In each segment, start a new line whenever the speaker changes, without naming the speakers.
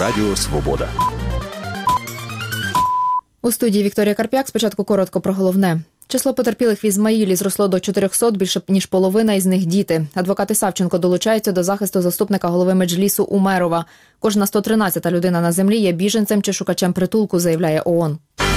Радіо Свобода.
У студії Вікторія Карп'як. Спочатку коротко про головне. Число потерпілих в Ізмаїлі зросло до 400, більше ніж половина із них – діти. Адвокати Савченко долучаються до захисту заступника голови Меджлісу Умерова. Кожна 113-та людина на землі є біженцем чи шукачем притулку, заявляє ООН.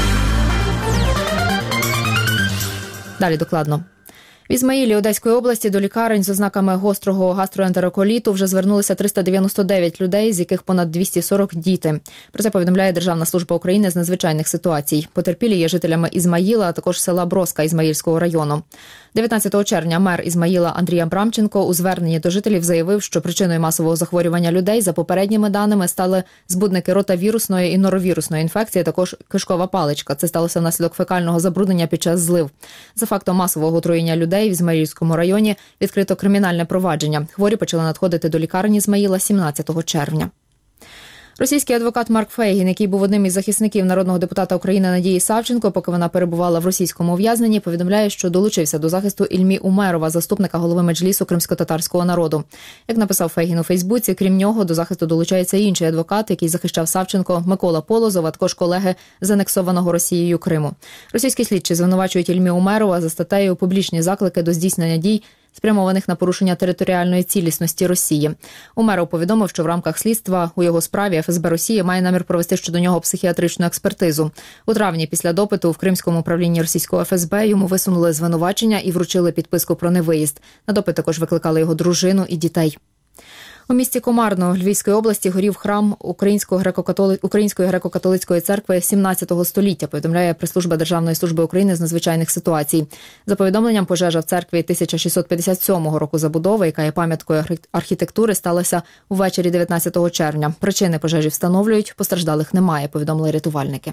Далі докладно. В Ізмаїлі Одеської області до лікарень з ознаками гострого гастроентероколіту вже звернулися 399 людей, з яких понад 240 – діти. Про це повідомляє Державна служба України з надзвичайних ситуацій. Потерпілі є жителями Ізмаїла, а також села Броска Ізмаїльського району. 19 червня мер Ізмаїла Андрій Абрамченко у зверненні до жителів заявив, що причиною масового захворювання людей, за попередніми даними, стали збудники ротавірусної і норовірусної інфекції, а також кишкова паличка. Це сталося внаслідок фекального забруднення під час злив. За фактом масового отруєння людей в Ізмаїльському районі відкрито кримінальне провадження. Хворі почали надходити до лікарні Ізмаїла 17 червня. Російський адвокат Марк Фейгін, який був одним із захисників народного депутата України Надії Савченко, поки вона перебувала в російському ув'язненні, повідомляє, що долучився до захисту Ільмі Умерова, заступника голови Меджлісу кримськотатарського народу. Як написав Фейгін у Фейсбуці, крім нього, до захисту долучається інший адвокат, який захищав Савченко, Микола Полозов, а також колеги з анексованого Росією Криму. Російські слідчі звинувачують Ільмі Умерова за статтею «Публічні заклики до здійснення дій, спрямованих на порушення територіальної цілісності Росії». Умеров повідомив, що в рамках слідства у його справі ФСБ Росії має намір провести щодо нього психіатричну експертизу. У травні після допиту в Кримському управлінні російського ФСБ йому висунули звинувачення і вручили підписку про невиїзд. На допит також викликали його дружину і дітей. У місті Комарно Львівської області горів храм Української греко-католицької церкви 17 століття, повідомляє прес-служба Державної служби України з надзвичайних ситуацій. За повідомленням, пожежа в церкві 1657 року забудови, яка є пам'яткою архітектури, сталася увечері 19 червня. Причини пожежі встановлюють, постраждалих немає, повідомили рятувальники.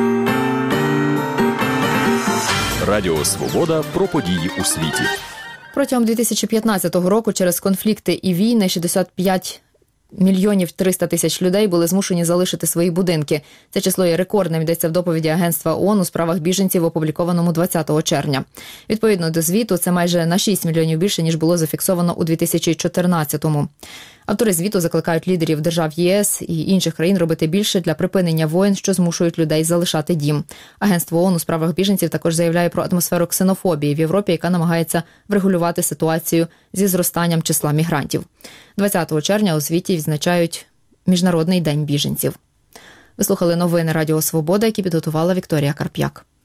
Радіо Свобода про події у світі.
Протягом 2015 року через конфлікти і війни 65 мільйонів 300 тисяч людей були змушені залишити свої будинки. Це число є рекордним, йдеться в доповіді Агентства ООН у справах біженців, опублікованому 20 червня. Відповідно до звіту, це майже на 6 мільйонів більше, ніж було зафіксовано у 2014-му. Автори звіту закликають лідерів держав ЄС і інших країн робити більше для припинення воєн, що змушують людей залишати дім. Агентство ООН у справах біженців також заявляє про атмосферу ксенофобії в Європі, яка намагається врегулювати ситуацію зі зростанням числа мігрантів. 20 червня у світі відзначають Міжнародний день біженців. Ви слухали новини Радіо Свобода, які підготувала Вікторія Карп'як.